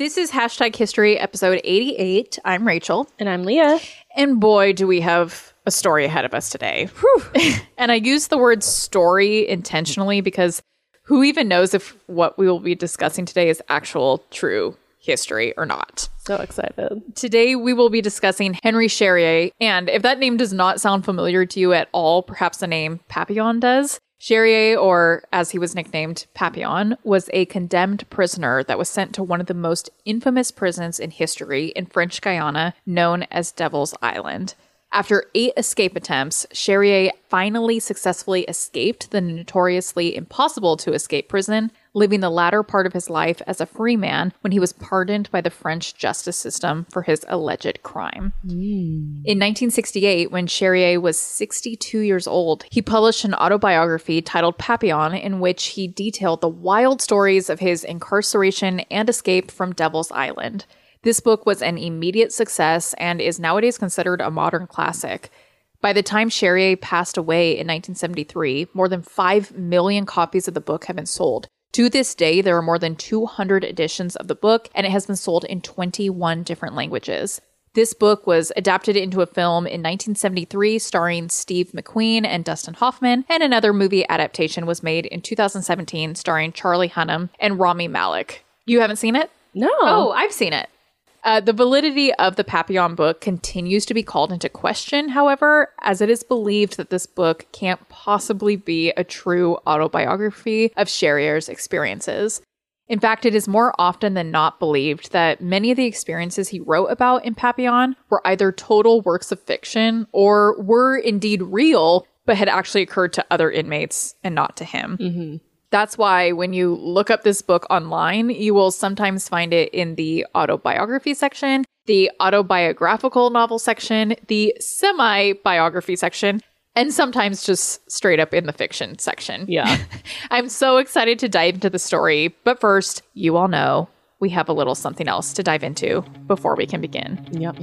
This is Hashtag History, episode 88. I'm Rachel. And I'm Leah. And boy, do we have a story ahead of us today. And I use the word story intentionally because who even knows if what we will be discussing today is actual true history or not. So excited. Today, we will be discussing Henry Charrier. And if that name does not sound familiar to you at all, perhaps the name Papillon does. Charrier, or as he was nicknamed, Papillon, was a condemned prisoner that was sent to one of the most infamous prisons in history in French Guiana, known as Devil's Island. After 8 escape attempts, Charrier finally successfully escaped the notoriously impossible to escape prison, living the latter part of his life as a free man when he was pardoned by the French justice system for his alleged crime. In 1968, when Charrier was 62 years old, he published an autobiography titled Papillon, in which he detailed the wild stories of his incarceration and escape from Devil's Island. This book was an immediate success and is nowadays considered a modern classic. By the time Charrier passed away in 1973, more than 5 million copies of the book have been sold. To this day, there are more than 200 editions of the book, and it has been sold in 21 different languages. This book was adapted into a film in 1973 starring Steve McQueen and Dustin Hoffman, and another movie adaptation was made in 2017 starring Charlie Hunnam and Rami Malek. You haven't seen it? No. Oh, I've seen it. The validity of the Papillon book continues to be called into question, however, as it is believed that this book can't possibly be a true autobiography of Charrier's experiences. In fact, it is more often than not believed that many of the experiences he wrote about in Papillon were either total works of fiction or were indeed real, but had actually occurred to other inmates and not to him. Mm-hmm. That's why when you look up this book online, you will sometimes find it in the autobiography section, the autobiographical novel section, the semi-biography section, and sometimes just straight up in the fiction section. Yeah. I'm so excited to dive into the story. But first, you all know we have a little something else to dive into before we can begin. Yup.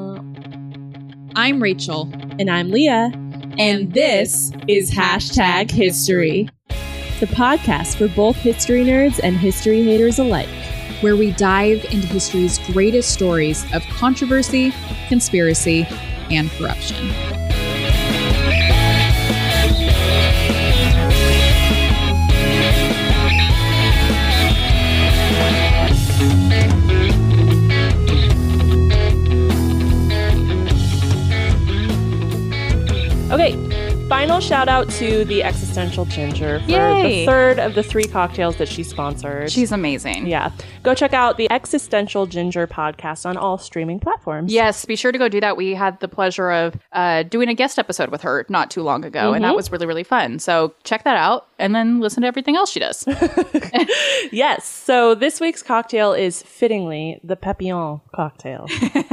I'm Rachel. And I'm Leah. And this is Hashtag History, the podcast for both history nerds and history haters alike, where we dive into history's greatest stories of controversy, conspiracy, and corruption. Okay, final shout out to the Existential Ginger for Yay! the third of the 3 cocktails that she sponsored. She's amazing. Yeah. Go check out the Existential Ginger podcast on all streaming platforms. Yes, be sure to go do that. We had the pleasure of doing a guest episode with her not too long ago, and that was really, really fun. So check that out and then listen to everything else she does. Yes. So this week's cocktail is fittingly the Papillon cocktail.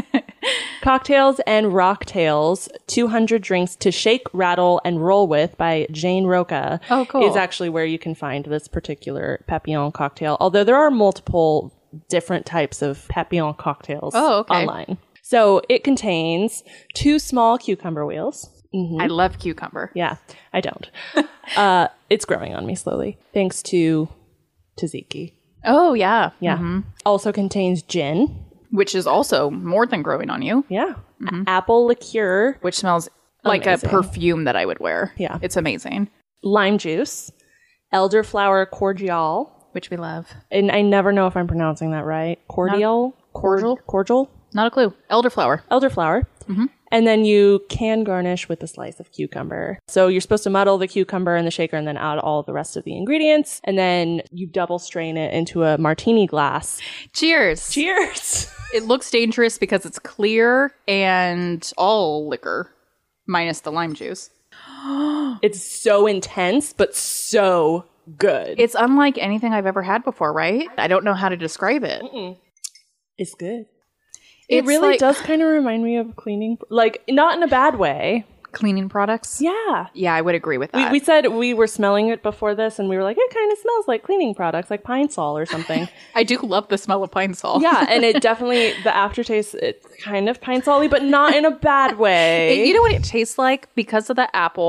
Cocktails and Rocktails, 200 Drinks to Shake, Rattle, and Roll With by Jane Roca. Oh, cool. Is actually where you can find this particular Papillon cocktail, although there are multiple different types of Papillon cocktails online. So it contains 2 small cucumber wheels. Mm-hmm. I love cucumber. Yeah, I don't. It's growing on me slowly, thanks to tzatziki. Oh, yeah. Yeah. Mm-hmm. Also contains gin. Which is also more than growing on you. Yeah. Apple liqueur. Which smells like amazing. a perfume that I would wear. Yeah. It's amazing. Lime juice. Elderflower cordial. Which we love. And I never know if I'm pronouncing that right. Cordial? Cordial? Not a clue. Elderflower. Elderflower. Mm-hmm. And then you can garnish with a slice of cucumber. So you're supposed to muddle the cucumber in the shaker and then add all the rest of the ingredients. And then you double strain it into a martini glass. Cheers. Cheers. It looks dangerous because it's clear and all liquor, minus the lime juice. It's so intense, but so good. It's unlike anything I've ever had before, right? I don't know how to describe it. It's good. It really does kind of remind me of cleaning, like not in a bad way. Cleaning products? Yeah. Yeah, I would agree with that. We said we were smelling it before this and we were like, it kind of smells like cleaning products, like Pine Sol or something. I do love the smell of Pine Sol. Yeah, and it definitely, the aftertaste, it's kind of Pine Sol-y, but not in a bad way. You know what it tastes like? Because of the apple,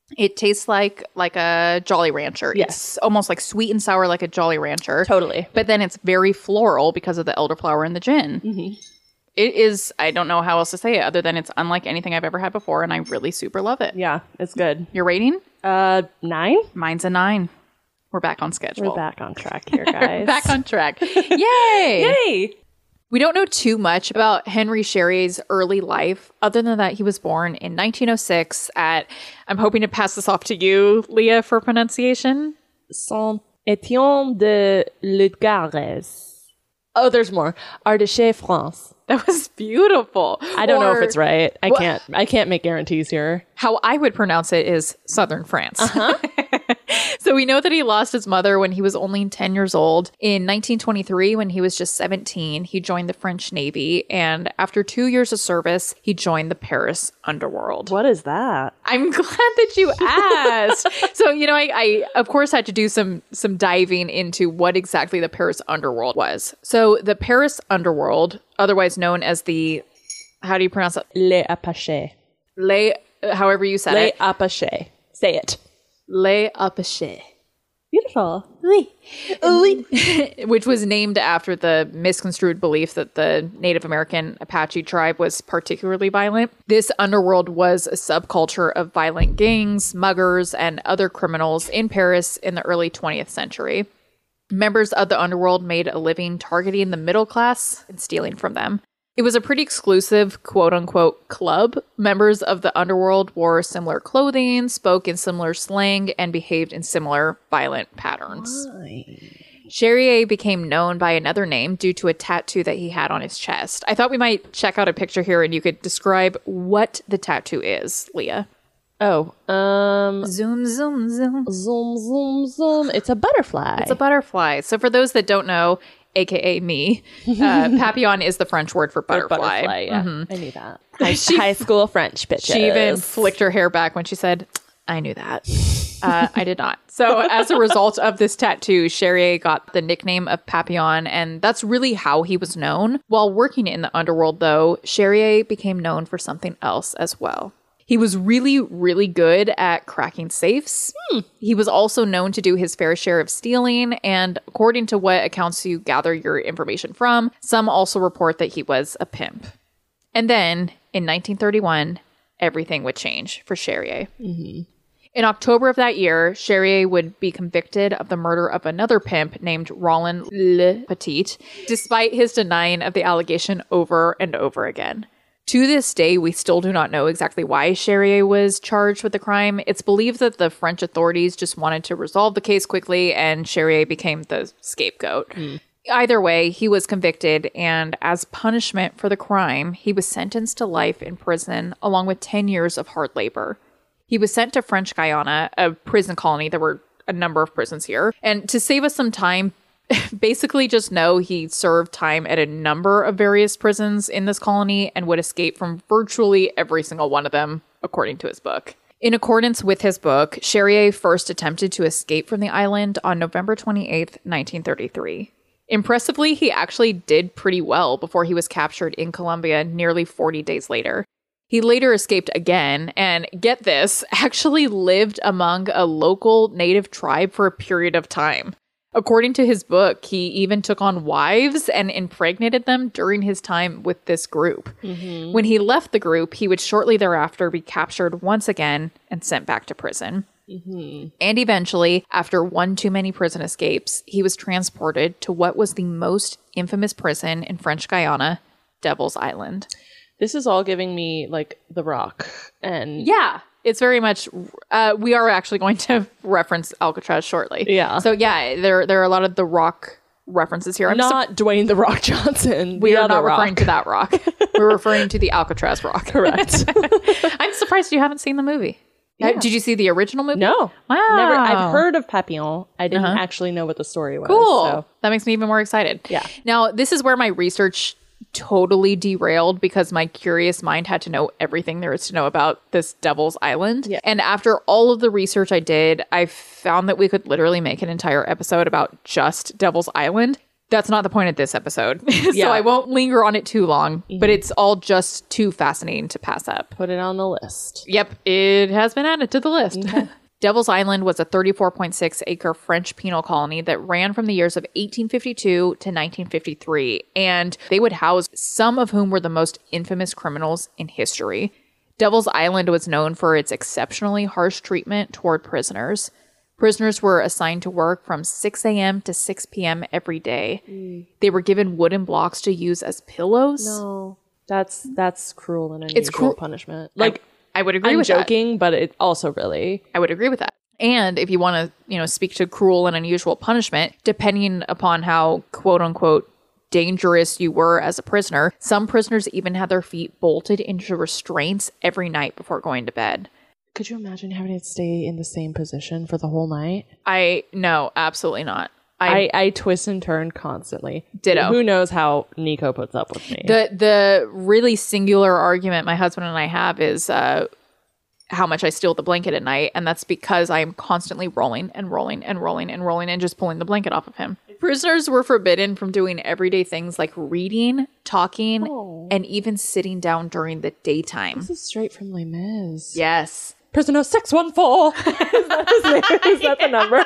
It tastes like a Jolly Rancher. Yes. It's almost like sweet and sour like a Jolly Rancher. Totally. But then it's very floral because of the elderflower and the gin. Mm-hmm. It is, I don't know how else to say it other than it's unlike anything I've ever had before, and I really super love it. Yeah, it's good. Your rating? 9? Mine's a 9. We're back on schedule. We're back on track here, guys. Back on track. Yay! Yay! We don't know too much about Henry Charrier's early life, other than that he was born in 1906 at, I'm hoping to pass this off to you, Leah, for pronunciation. Saint-Étienne de Ludgares. Oh, there's more. Ardèche, France. That was beautiful. I don't know if it's right. I can't make guarantees here. How I would pronounce it is Southern France. So we know that he lost his mother when he was only 10 years old. In 1923, when he was just 17, he joined the French Navy. And after 2 years of service, he joined the Paris underworld. What is that? I'm glad that you asked. So, I of course had to do some diving into what exactly the Paris underworld was. So the Paris underworld, otherwise known as how do you pronounce it? Les Apaches. However you said Les it. Apaches. Say it. Les Apaches. Beautiful. Which was named after the misconstrued belief that the Native American Apache tribe was particularly violent. This underworld was a subculture of violent gangs, muggers, and other criminals in Paris in the early 20th century. Members of the underworld made a living targeting the middle class and stealing from them. It was a pretty exclusive, quote-unquote, club. Members of the underworld wore similar clothing, spoke in similar slang, and behaved in similar violent patterns. Charrier became known by another name due to a tattoo that he had on his chest. I thought we might check out a picture here and you could describe what the tattoo is, Leah. Oh, Zoom, zoom, zoom. Zoom, zoom, zoom. It's a butterfly. It's a butterfly. So for those that don't know, aka me, papillon is the French word for butterfly. Yeah, I knew that. High school French bitches. She even flicked her hair back when she said, I knew that. I did not. So as a result of this tattoo, Charrier got the nickname of Papillon, and that's really how he was known. While working in the underworld, though, Charrier became known for something else as well. He was really, really good at cracking safes. He was also known to do his fair share of stealing, and according to what accounts you gather your information from, some also report that he was a pimp. And then, in 1931, everything would change for Charrier. In October of that year, Charrier would be convicted of the murder of another pimp named Roland Le Petit, despite his denying of the allegation over and over again. To this day, we still do not know exactly why Charrier was charged with the crime. It's believed that the French authorities just wanted to resolve the case quickly, and Charrier became the scapegoat. Either way, he was convicted, and as punishment for the crime, he was sentenced to life in prison, along with 10 years of hard labor. He was sent to French Guiana, a prison colony. There were a number of prisons here. And to save us some time, basically just know he served time at a number of various prisons in this colony and would escape from virtually every single one of them, according to his book. In accordance with his book, Charrier first attempted to escape from the island on November 28th, 1933. Impressively, he actually did pretty well before he was captured in Colombia nearly 40 days later. He later escaped again and, get this, actually lived among a local native tribe for a period of time. According to his book, he even took on wives and impregnated them during his time with this group. When he left the group, he would shortly thereafter be captured once again and sent back to prison. And eventually, after one too many prison escapes, he was transported to what was the most infamous prison in French Guiana, Devil's Island. This is all giving me like The Rock and yeah. It's very much, we are actually going to reference Alcatraz shortly. Yeah. So yeah, there are a lot of The Rock references here. not Dwayne The Rock Johnson. We are not referring to that rock. We're referring to the Alcatraz rock. Correct. I'm surprised you haven't seen the movie. Yeah. Did you see the original movie? No. Wow. Never. I've heard of Papillon. I didn't actually know what the story was. Cool. So. That makes me even more excited. Yeah. Now, this is where my research totally derailed because my curious mind had to know everything there is to know about this Devil's Island. Yeah. And after all of the research I did, I found that we could literally make an entire episode about just Devil's Island. That's not the point of this episode. Yeah. So I won't linger on it too long, but it's all just too fascinating to pass up. Put it on the list. Yep, it has been added to the list. Okay. Devil's Island was a 34.6 acre French penal colony that ran from the years of 1852 to 1953, and they would house some of whom were the most infamous criminals in history. Devil's Island was known for its exceptionally harsh treatment toward prisoners. Prisoners were assigned to work from 6 a.m. to 6 p.m. every day. They were given wooden blocks to use as pillows. No, that's cruel and unusual punishment. Like, I would agree I'm with joking, but it also really. I would agree with that. And if you want to, speak to cruel and unusual punishment, depending upon how quote unquote dangerous you were as a prisoner, some prisoners even had their feet bolted into restraints every night before going to bed. Could you imagine having to stay in the same position for the whole night? No, absolutely not. I twist and turn constantly. Ditto. Who knows how Nico puts up with me? The really singular argument my husband and I have is how much I steal the blanket at night, and that's because I am constantly rolling and rolling and rolling and rolling and just pulling the blanket off of him. Prisoners were forbidden from doing everyday things like reading, talking, and even sitting down during the daytime. This is straight from Les Mis. Yes. Prisoner 614. Is that his name? Is that the number?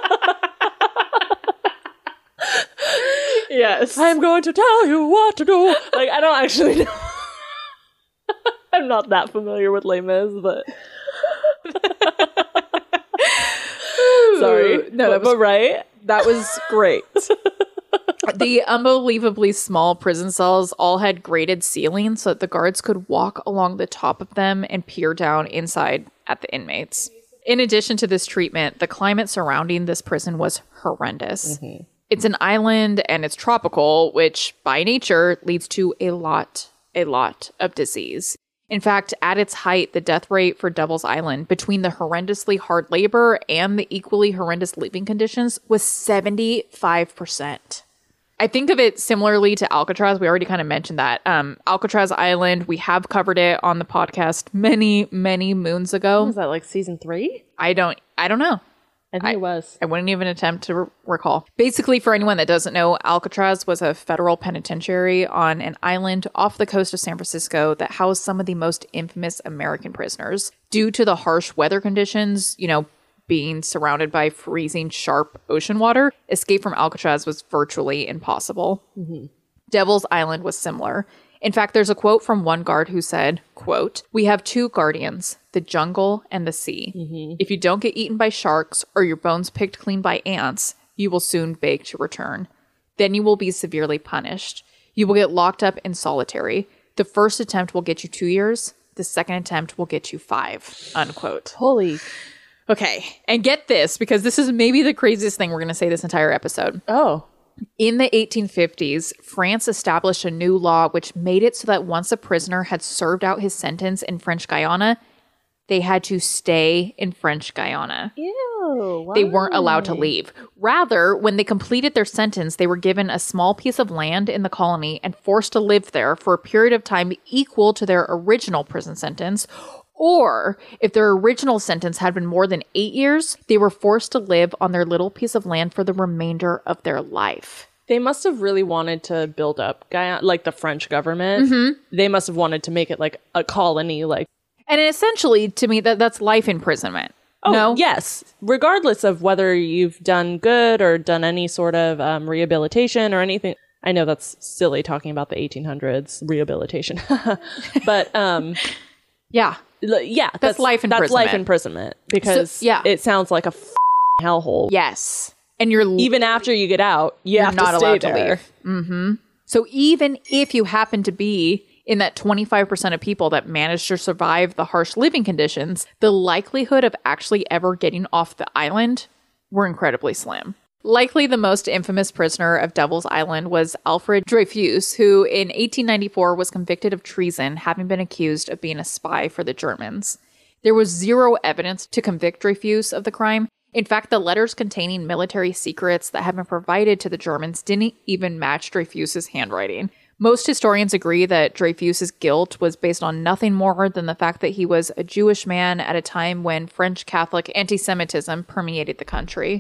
Yes. I'm going to tell you what to do. Like, I don't actually know. I'm not that familiar with Les Mis, but sorry. No, but right. That was great. The unbelievably small prison cells all had grated ceilings so that the guards could walk along the top of them and peer down inside at the inmates. In addition to this treatment, the climate surrounding this prison was horrendous. Mm-hmm. It's an island and it's tropical, which by nature leads to a lot of disease. In fact, at its height, the death rate for Devil's Island between the horrendously hard labor and the equally horrendous living conditions was 75%. I think of it similarly to Alcatraz. We already kind of mentioned that. Alcatraz Island, we have covered it on the podcast many, many moons ago. Was that like season 3? I don't know. I think it was. I wouldn't even attempt to recall. Basically, for anyone that doesn't know, Alcatraz was a federal penitentiary on an island off the coast of San Francisco that housed some of the most infamous American prisoners. Due to the harsh weather conditions, being surrounded by freezing, sharp ocean water, escape from Alcatraz was virtually impossible. Mm-hmm. Devil's Island was similar. In fact, there's a quote from one guard who said, quote, "We have two guardians, the jungle and the sea. Mm-hmm. If you don't get eaten by sharks or your bones picked clean by ants, you will soon beg to return. Then you will be severely punished. You will get locked up in solitary. The first attempt will get you 2 years. The second attempt will get you 5, unquote. Holy. Okay. And get this, because this is maybe the craziest thing we're going to say this entire episode. Oh. In the 1850s, France established a new law which made it so that once a prisoner had served out his sentence in French Guiana, they had to stay in French Guiana. Ew, why? They weren't allowed to leave. Rather, when they completed their sentence, they were given a small piece of land in the colony and forced to live there for a period of time equal to their original prison sentence. Or, if their original sentence had been more than 8 years, they were forced to live on their little piece of land for the remainder of their life. They must have really wanted to build up Guyana, like the French government. Mm-hmm. They must have wanted to make it like a colony. And essentially, to me, that's life imprisonment. Oh, no? Yes. Regardless of whether you've done good or done any sort of rehabilitation or anything. I know that's silly talking about the 1800s rehabilitation. But yeah. Yeah, that's life imprisonment. That's life imprisonment because it sounds like a hellhole. Yes, and you're even after you get out, you're not allowed to leave. Mm-hmm. So even if you happen to be in that 25% of people that managed to survive the harsh living conditions, the likelihood of actually ever getting off the island were incredibly slim. Likely the most infamous prisoner of Devil's Island was Alfred Dreyfus, who in 1894 was convicted of treason, having been accused of being a spy for the Germans. There was zero evidence to convict Dreyfus of the crime. In fact, the letters containing military secrets that had been provided to the Germans didn't even match Dreyfus's handwriting. Most historians agree that Dreyfus's guilt was based on nothing more than the fact that he was a Jewish man at a time when French Catholic anti-Semitism permeated the country.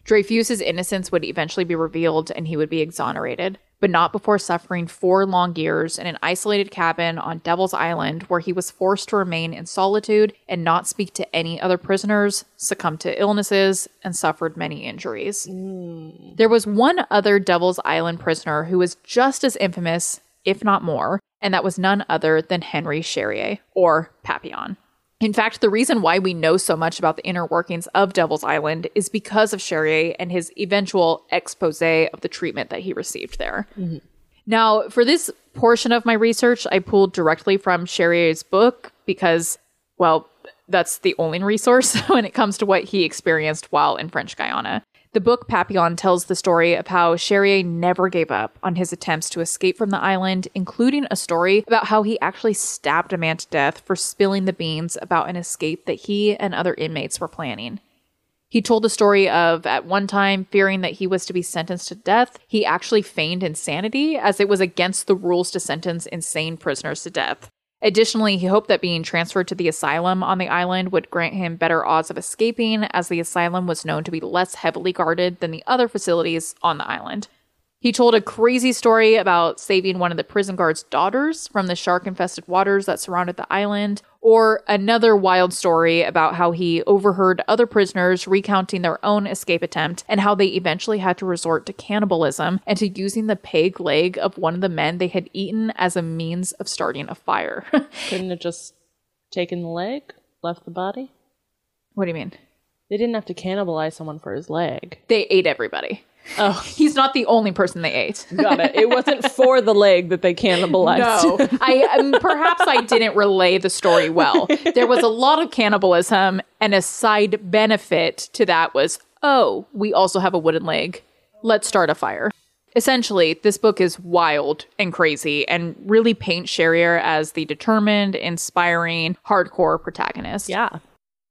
Dreyfus's innocence would eventually be revealed and he would be exonerated, but not before suffering 4 long years in an isolated cabin on Devil's Island where he was forced to remain in solitude and not speak to any other prisoners, succumbed to illnesses, and suffered many injuries. There was one other Devil's Island prisoner who was just as infamous, if not more, and that was none other than Henry Charrier, or Papillon. In fact, the reason why we know so much about the inner workings of Devil's Island is because of Charrier and his eventual expose of the treatment that he received there. Mm-hmm. Now, for this portion of my research, I pulled directly from Charrier's book because, well, that's the only resource when it comes to what he experienced while in French Guiana. The book Papillon tells the story of how Charrier never gave up on his attempts to escape from the island, including a story about how he actually stabbed a man to death for spilling the beans about an escape that he and other inmates were planning. He told the story of, at one time, fearing that he was to be sentenced to death, he actually feigned insanity, as it was against the rules to sentence insane prisoners to death. Additionally, he hoped that being transferred to the asylum on the island would grant him better odds of escaping, as the asylum was known to be less heavily guarded than the other facilities on the island. He told a crazy story about saving one of the prison guard's daughters from the shark-infested waters that surrounded the island, or another wild story about how he overheard other prisoners recounting their own escape attempt and how they eventually had to resort to cannibalism and to using the peg leg of one of the men they had eaten as a means of starting a fire. Couldn't have just taken the leg, left the body? What do you mean? They didn't have to cannibalize someone for his leg. They ate everybody. Oh, he's not the only person they ate. Got it. It wasn't for the leg that they cannibalized. No, perhaps I didn't relay the story well. There was a lot of cannibalism, and a side benefit to that was, oh, we also have a wooden leg. Let's start a fire. Essentially, this book is wild and crazy and really paints Charrier as the determined, inspiring, hardcore protagonist. Yeah.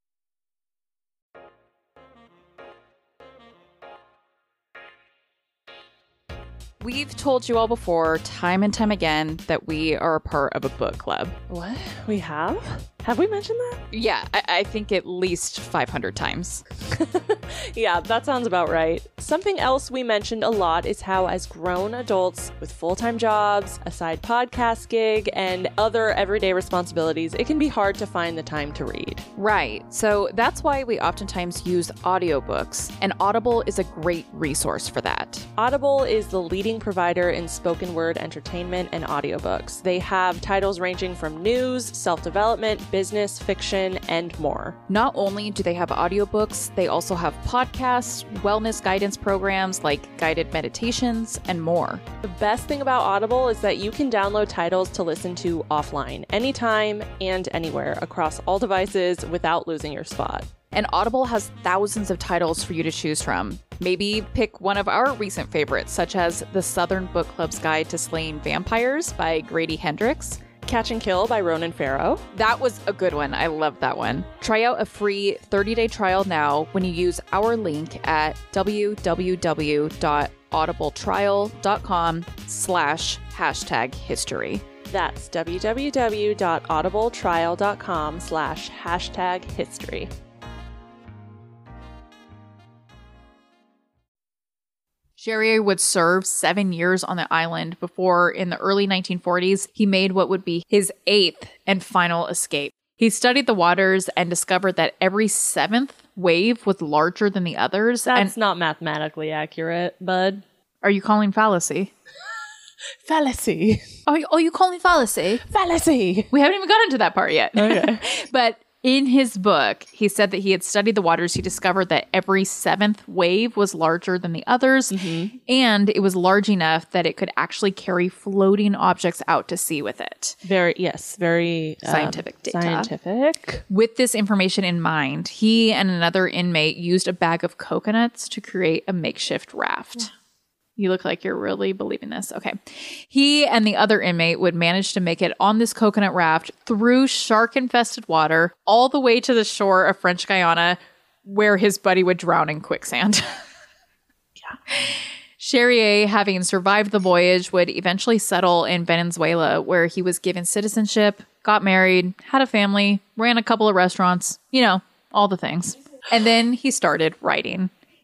We've told you all before, time and time again, that we are a part of a book club. What? We have? Have we mentioned that? Yeah, I think at least 500 times. Yeah, that sounds about right. Something else we mentioned a lot is how, as grown adults with full-time jobs, a side podcast gig, and other everyday responsibilities, it can be hard to find the time to read. Right. So that's why we oftentimes use audiobooks, and Audible is a great resource for that. Audible is the leading provider in spoken word entertainment and audiobooks. They have titles ranging from news, self-development, business, fiction, and more. Not only do they have audiobooks, they also have podcasts, wellness guidance programs like guided meditations, and more. The best thing about Audible is that you can download titles to listen to offline, anytime and anywhere, across all devices without losing your spot. And Audible has thousands of titles for you to choose from. Maybe pick one of our recent favorites, such as The Southern Book Club's Guide to Slaying Vampires by Grady Hendrix, Catch and Kill by Ronan Farrow. That was a good one. I love that one. Try out a free 30-day trial now when you use our link at www.audibletrial.com/history. That's www.audibletrial.com/history. Charrier would serve 7 years on the island before, in the early 1940s, he made what would be his 8th and final escape. He studied the waters and discovered that every 7th wave was larger than the others. That's not mathematically accurate, bud. Are you calling fallacy? Fallacy. Are you calling fallacy? Fallacy. We haven't even gotten to that part yet. Okay. But in his book, he said that he had studied the waters. He discovered that every 7th wave was larger than the others, and it was large enough that it could actually carry floating objects out to sea with it. Very Scientific data. Scientific. With this information in mind, he and another inmate used a bag of coconuts to create a makeshift raft. You look like you're really believing this. Okay. He and the other inmate would manage to make it on this coconut raft through shark-infested water all the way to the shore of French Guiana, where his buddy would drown in quicksand. Yeah. Charrier, having survived the voyage, would eventually settle in Venezuela, where he was given citizenship, got married, had a family, ran a couple of restaurants, all the things. And then he started writing.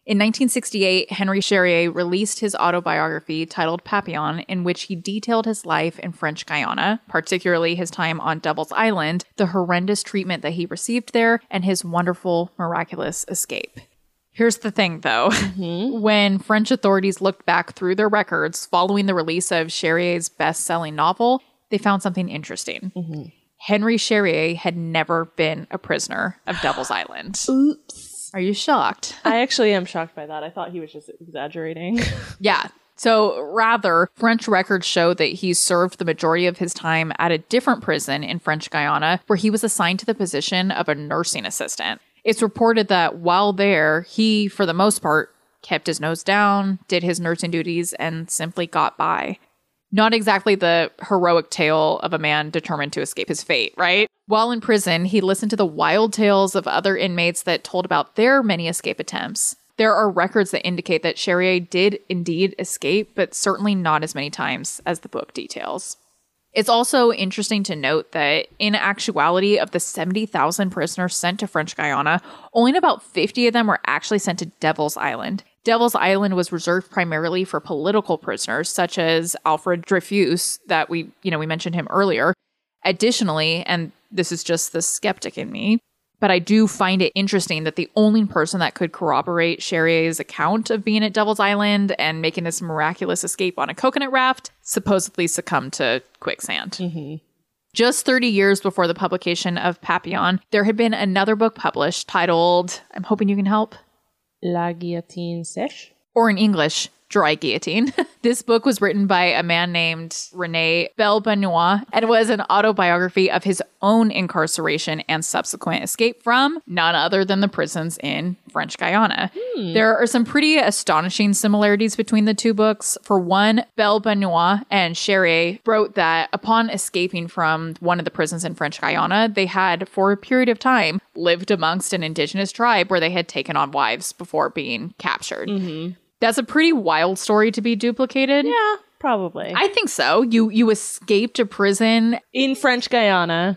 In 1968, Henry Charrier released his autobiography titled Papillon, in which he detailed his life in French Guiana, particularly his time on Devil's Island, the horrendous treatment that he received there, and his wonderful, miraculous escape. Here's the thing, though. When French authorities looked back through their records following the release of Charrier's best-selling novel, they found something interesting. Henry Charrier had never been a prisoner of Devil's Island. Oops. Are you shocked? I actually am shocked by that. I thought he was just exaggerating. Yeah. So rather, French records show that he served the majority of his time at a different prison in French Guiana, where he was assigned to the position of a nursing assistant. It's reported that while there, he, for the most part, kept his nose down, did his nursing duties, and simply got by. Not exactly the heroic tale of a man determined to escape his fate, right? While in prison, he listened to the wild tales of other inmates that told about their many escape attempts. There are records that indicate that Charrier did indeed escape, but certainly not as many times as the book details. It's also interesting to note that in actuality, of the 70,000 prisoners sent to French Guiana, only about 50 of them were actually sent to Devil's Island. Devil's Island was reserved primarily for political prisoners, such as Alfred Dreyfus, that we mentioned him earlier. Additionally, and this is just the skeptic in me, but I do find it interesting that the only person that could corroborate Charrier's account of being at Devil's Island and making this miraculous escape on a coconut raft supposedly succumbed to quicksand. Just 30 years before the publication of Papillon, there had been another book published titled, I'm hoping you can help, La Guillotine Sèche? Or in English, Dry Guillotine. This book was written by a man named René Belbenoit and was an autobiography of his own incarceration and subsequent escape from none other than the prisons in French Guiana. There are some pretty astonishing similarities between the two books. For one, Belbenoit and Charrier wrote that upon escaping from one of the prisons in French Guiana, they had, for a period of time, lived amongst an indigenous tribe where they had taken on wives before being captured. That's a pretty wild story to be duplicated. Yeah, probably. I think so. You escaped a prison in French Guiana.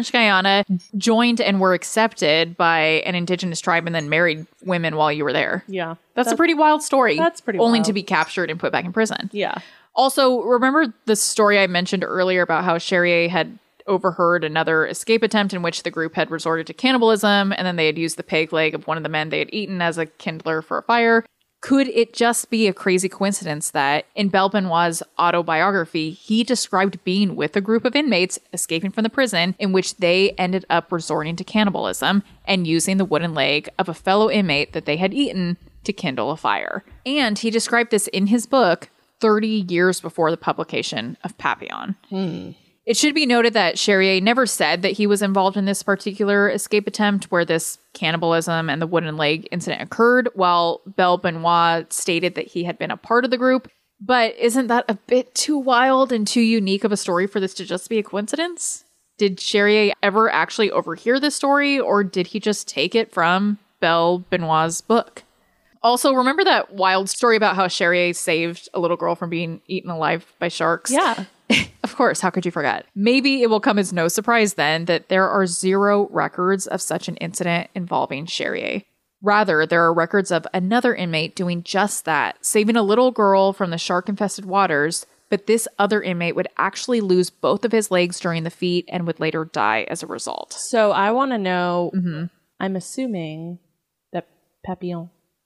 Joined and were accepted by an indigenous tribe and then married women while you were there. Yeah. That's a pretty wild story. That's pretty Only wild. to be captured and put back in prison. Yeah. Also, remember the story I mentioned earlier about how Charrier had overheard another escape attempt in which the group had resorted to cannibalism, and then they had used the peg leg of one of the men they had eaten as a kindler for a fire? Could it just be a crazy coincidence that in Belbenoit's autobiography, he described being with a group of inmates escaping from the prison in which they ended up resorting to cannibalism and using the wooden leg of a fellow inmate that they had eaten to kindle a fire? And he described this in his book 30 years before the publication of Papillon. It should be noted that Charrier never said that he was involved in this particular escape attempt where this cannibalism and the wooden leg incident occurred, while Belbenoit stated that he had been a part of the group. But isn't that a bit too wild and too unique of a story for this to just be a coincidence? Did Charrier ever actually overhear this story, or did he just take it from Belbenoit's book? Also, remember that wild story about how Charrier saved a little girl from being eaten alive by sharks? Yeah. Of course, how could you forget? Maybe it will come as no surprise then that there are zero records of such an incident involving Charrier. Rather, there are records of another inmate doing just that, saving a little girl from the shark-infested waters, but this other inmate would actually lose both of his legs during the feat and would later die as a result. So I want to know, I'm assuming that Papillon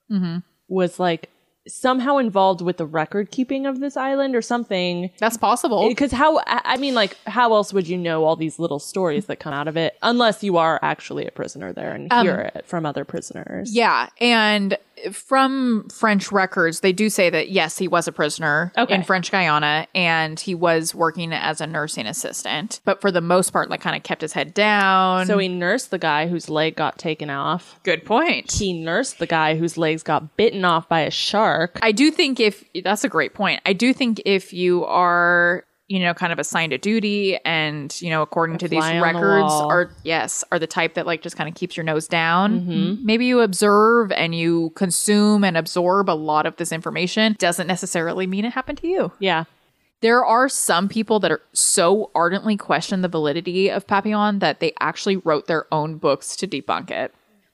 was like somehow involved with the record keeping of this island or something. That's possible. Because how else would you know all these little stories that come out of it unless you are actually a prisoner there and hear it from other prisoners? Yeah. And from French records, they do say that, yes, he was a prisoner in French Guiana and he was working as a nursing assistant. But for the most part, like, kind of kept his head down. So he nursed the guy whose leg got taken off. Good point. He nursed the guy whose legs got bitten off by a shark. I do think that's a great point. I do think if you are, kind of assigned a duty and, according to these records are the type that like just kind of keeps your nose down. Maybe you observe and you consume and absorb a lot of this information. Doesn't necessarily mean it happened to you. Yeah. There are some people that are so ardently question the validity of Papillon that they actually wrote their own books to debunk it.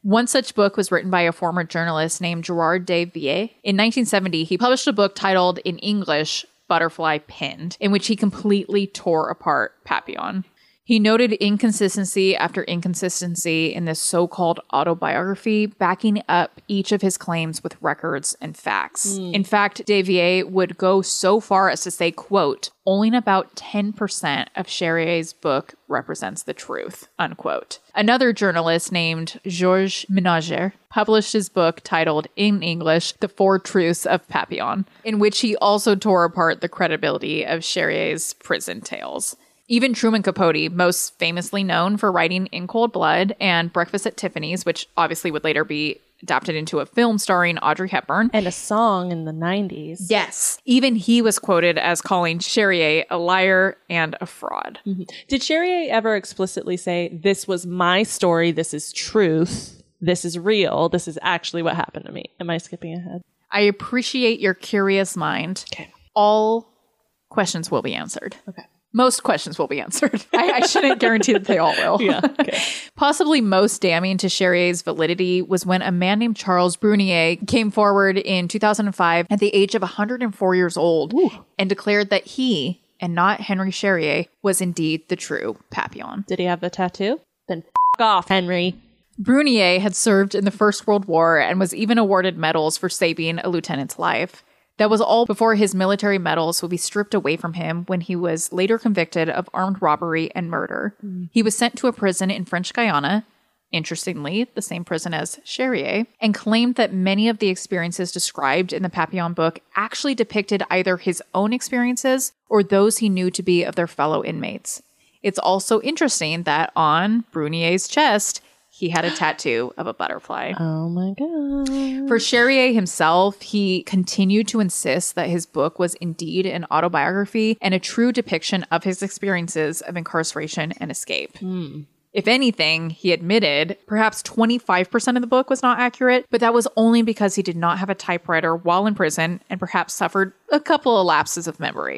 One such book was written by a former journalist named Gerard de Vie. In 1970, he published a book titled, in English, Butterfly Pinned, in which he completely tore apart Papillon. He noted inconsistency after inconsistency in this so-called autobiography, backing up each of his claims with records and facts. In fact, Davier would go so far as to say, quote, only about 10% of Charrier's book represents the truth, unquote. Another journalist named Georges Ménager published his book titled, in English, The Four Truths of Papillon, in which he also tore apart the credibility of Charrier's prison tales. Even Truman Capote, most famously known for writing In Cold Blood and Breakfast at Tiffany's, which obviously would later be adapted into a film starring Audrey Hepburn. And a song in the 90s. Yes. Even he was quoted as calling Charrier a liar and a fraud. Mm-hmm. Did Charrier ever explicitly say, this was my story, this is truth, this is real, this is actually what happened to me? Am I skipping ahead? I appreciate your curious mind. Okay. All questions will be answered. Okay. Most questions will be answered. I shouldn't guarantee that they all will. Yeah. Okay. Possibly most damning to Charrier's validity was when a man named Charles Brunier came forward in 2005 at the age of 104 years old and declared that he, and not Henry Charrier, was indeed the true Papillon. Did he have the tattoo? Then off, Henry. Brunier had served in the First World War and was even awarded medals for saving a lieutenant's life. That was all before his military medals would be stripped away from him when he was later convicted of armed robbery and murder. He was sent to a prison in French Guiana, interestingly, the same prison as Charrier, and claimed that many of the experiences described in the Papillon book actually depicted either his own experiences or those he knew to be of their fellow inmates. It's also interesting that on Brunier's chest, he had a tattoo of a butterfly. Oh my God. For Charrier himself, he continued to insist that his book was indeed an autobiography and a true depiction of his experiences of incarceration and escape. If anything, he admitted perhaps 25% of the book was not accurate, but that was only because he did not have a typewriter while in prison and perhaps suffered a couple of lapses of memory.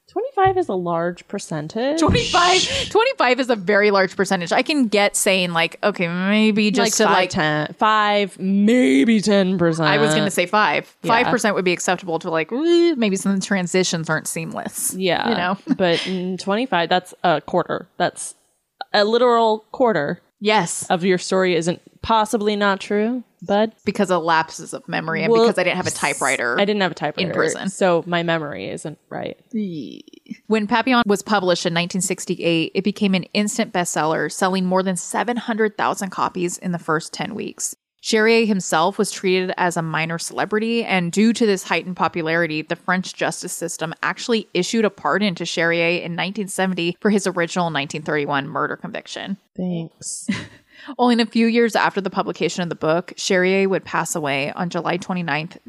25 is a large percentage. 25 is a very large percentage. I can get saying like, okay, maybe just like to 5, maybe 10%. I was going to say 5. Yeah. 5% would be acceptable to like, maybe some transitions aren't seamless. Yeah. You know? But 25, that's a quarter. That's a literal quarter Yes. of your story isn't possibly not true, bud. Because of lapses of memory and because I didn't have a typewriter. I didn't have a typewriter in prison. so my memory isn't right. When Papillon was published in 1968, it became an instant bestseller, selling more than 700,000 copies in the first 10 weeks. Charrier himself was treated as a minor celebrity, and due to this heightened popularity, the French justice system actually issued a pardon to Charrier in 1970 for his original 1931 murder conviction. Thanks. Only a few years after the publication of the book, Charrier would pass away on July 29th,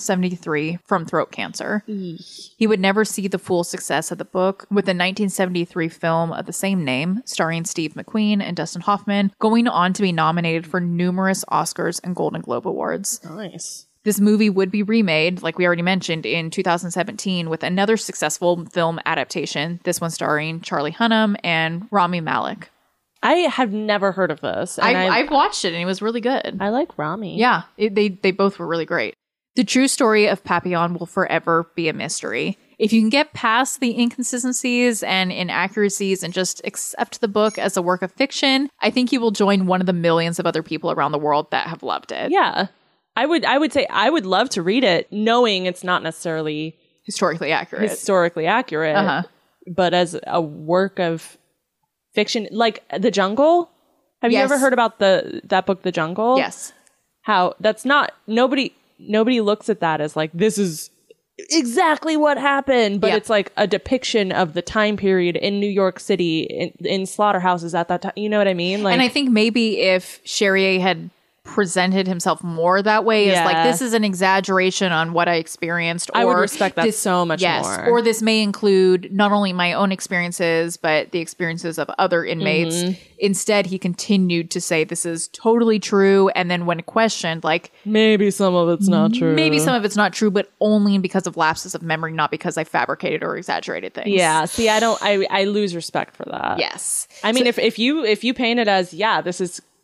1973 from throat cancer. He would never see the full success of the book, with the 1973 film of the same name, starring Steve McQueen and Dustin Hoffman, going on to be nominated for numerous Oscars and Golden Globe Awards. Nice. This movie would be remade, like we already mentioned, in 2017 with another successful film adaptation, this one starring Charlie Hunnam and Rami Malek. I have never heard of this. And I've watched it and it was really good. I like Rami. Yeah, they both were really great. The true story of Papillon will forever be a mystery. If you can get past the inconsistencies and inaccuracies and just accept the book as a work of fiction, I think you will join one of the millions of other people around the world that have loved it. Yeah. I would say I would love to read it knowing it's not necessarily Historically accurate. But as a work of fiction, like The Jungle. Have you Yes. ever heard about that book, The Jungle? Yes. How that's not nobody looks at that as like this is exactly what happened, but Yep. it's like a depiction of the time period in New York City in slaughterhouses at that time. You know what I mean? Like, And I think maybe if Charrier had presented himself more that way, is like, this is an exaggeration on what I experienced. Or I would respect that this, so much more. Or this may include not only my own experiences, but the experiences of other inmates. Instead, he continued to say this is totally true. And then when questioned, like, maybe some of it's not true. maybe some of it's not true, but only because of lapses of memory, not because I fabricated or exaggerated things. Yeah. See, I lose respect for that. Yes. I mean, if you paint it as, this is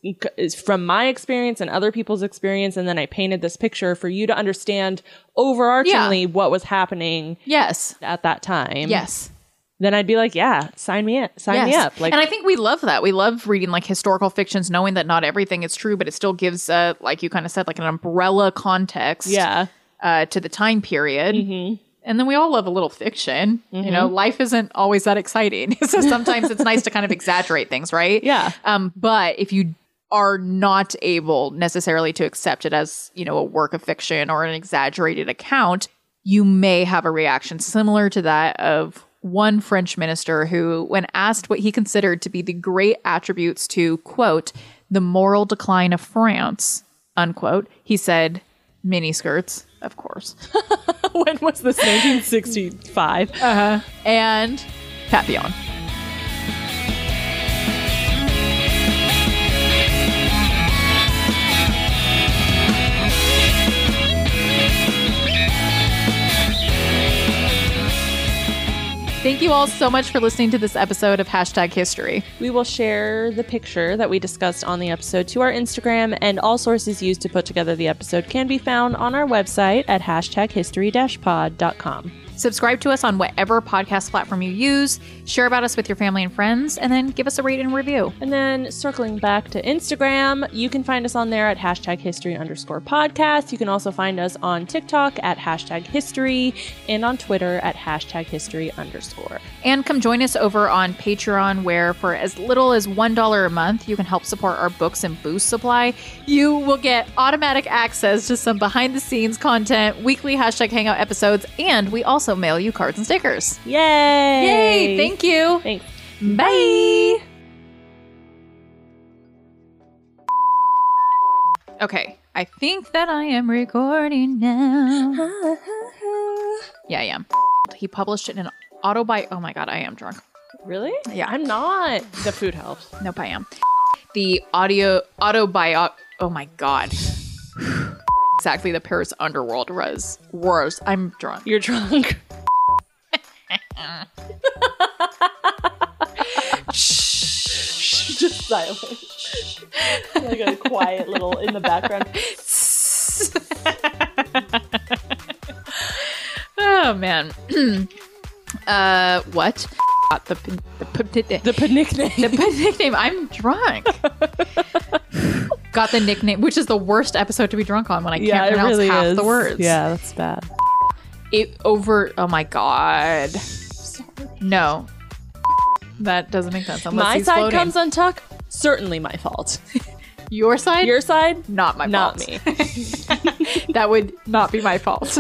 is from my experience and other people's experience, and then I painted this picture for you to understand overarchingly what was happening Yes. at that time. Yes. Then I'd be like, yeah, sign me up. Sign me up. Like, and I think we love that. We love reading like historical fictions, knowing that not everything is true, but it still gives, like you kind of said, like an umbrella context yeah. To the time period. And then we all love a little fiction. You know, life isn't always that exciting. So sometimes it's nice to kind of exaggerate things, right? Yeah. But if you are not able necessarily to accept it as, you know, a work of fiction or an exaggerated account, you may have a reaction similar to that of one French minister who, when asked what he considered to be the great attributes to, quote, the moral decline of France, unquote, he said, miniskirts, of course. When was this? 1965. And Papillon. Thank you all so much for listening to this episode of Hashtag History. We will share the picture that we discussed on the episode to our Instagram, and all sources used to put together the episode can be found on our website at hashtaghistory-pod.com. Subscribe to us on whatever podcast platform you use, share about us with your family and friends, and then give us a rate and review. And then circling back to Instagram, you can find us on there at #history_podcast. You can also find us on TikTok at #history and on Twitter at #history_. And come join us over on Patreon, where for as little as $1 a month, you can help support our books and booze supply. You will get automatic access to some behind the scenes content, weekly #hangout episodes, and we also mail you cards and stickers. Yay! Yay! Thank you. Thanks. Bye. Okay, I think that I am recording now. Yeah, I am. He published it in an Oh my god, I am drunk. Really? Yeah. I'm not. The food helps. Nope, I am. The oh my god. Exactly, the Paris underworld was. I'm drunk. You're drunk. Just silent. Like a quiet little in the background. Oh man. What? The nickname. I'm drunk. Got the nickname, which is the worst episode to be drunk on when I can't pronounce really half the words. Yeah, that's bad. Oh my god. No. That doesn't make sense. My he's side floating. comes untucked. Certainly my fault. Your side? Your side? Not my Not fault. me. That would not be my fault.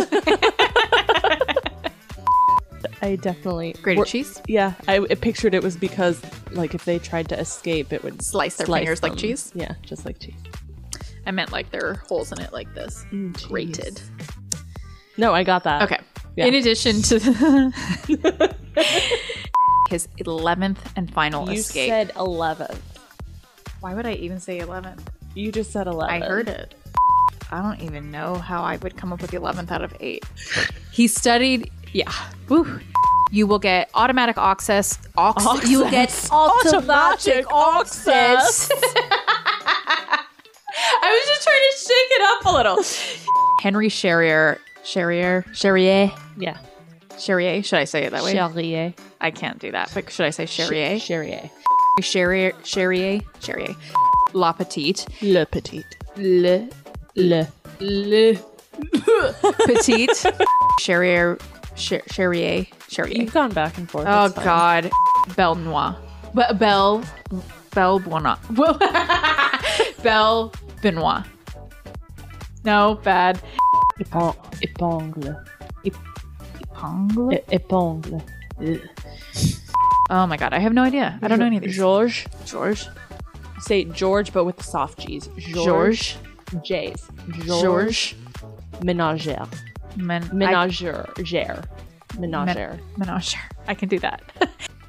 I definitely Grated cheese? Yeah, I pictured it was because, like, if they tried to escape, it would Slice their fingers like them. cheese? Yeah, just like cheese. I meant like there are holes in it like this. Grated. No, I got that. Okay. Yeah. In addition to his 11th and final You escape. said 11th. Why would I even say 11th? You just said 11. I heard it. I don't even know how I would come up with the 11th out of 8. He studied, yeah. Woo. You will get automatic access. You will get automatic access. I was just trying to shake it up a little. Henry Charrier. Yeah. Charrier. Should I say it that way? Charrier. I can't do that. But should I say Charrier? Charrier. Charrier. La Petite. Le Petit. Le Petite. Charrier. You've gone back and forth. Oh It's fine. God. Belle Noire. Belle Benoit. Belle Benoit. No, bad. Épingle. Épingle? Épingle. Oh my God, I have no idea. I don't know any of these. George. Say George, but with the soft G's. George. J's. George. Ménagère. Ménagère. Menagere. I can do that.